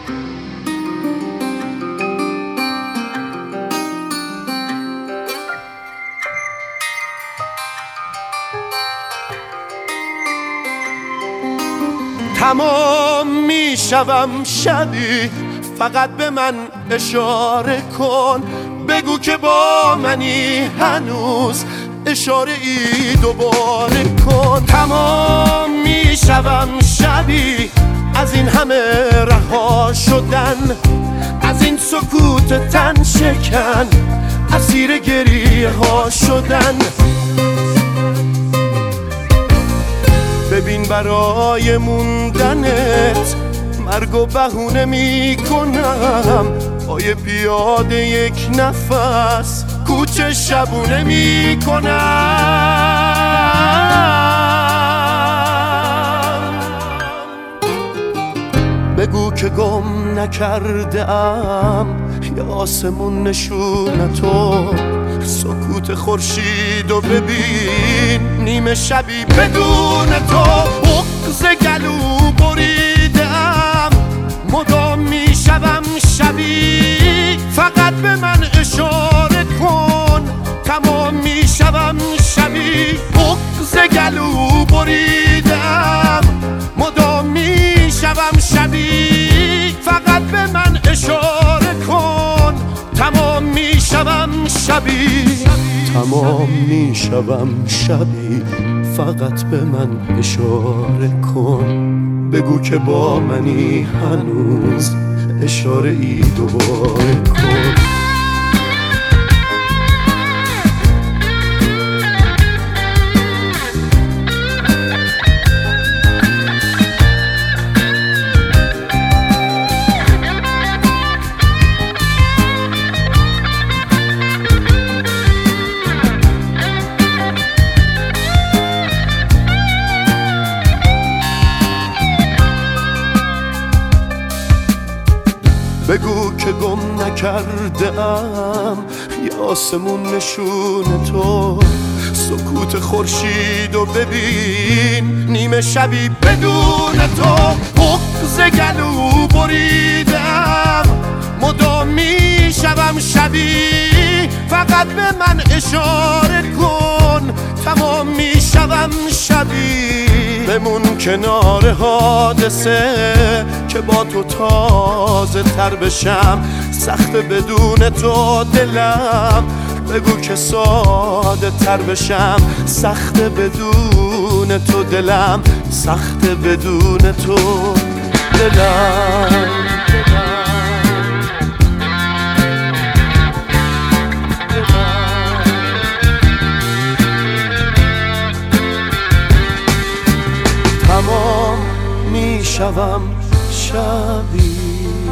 تمام میشوم شبی، فقط به من اشاره کن، بگو که با منی هنوز، اشاره ای دوباره کن. تمام میشوم شبی، از این همه رها شدن، از این سکوت تن شکن، اسیر گریه ها شدن. ببین برای موندنت مرگ و بهونه می کنم، پای پیاده یک نفس کوچه شبونه می کنم. بگو که گم نکرده ام، یا آسمون نشونتو، سکوت خورشید و ببین نیمه شبی بدون تو. بغض گلو بریدم، مدام میشوم شبی، فقط به من اشاره کن، تمام میشوم شبی. بغض گلو بریدم، مدام میشوم شبی، فقط به من اشاره کن، تمام میشوم شبی. تمام میشوم شبی، فقط به من اشاره کن، بگو که با منی هنوز، اشاره ای دوباره کن. بگو که گم نکرده ام، یا آسمون نشون تو، سکوت خورشید و ببین نیمه شبی بدون تو. بغض گلو بریدم، مدام میشوم شبی، فقط به من اشاره کن، تمام میشوم شبی. بمون کنار حادثه که با تو تازه تر بشم، سخت بدون تو دلم، بگو که ساده تر بشم، سخت بدون تو دلم، سخت بدون تو دلم. تمام میشوم شبی.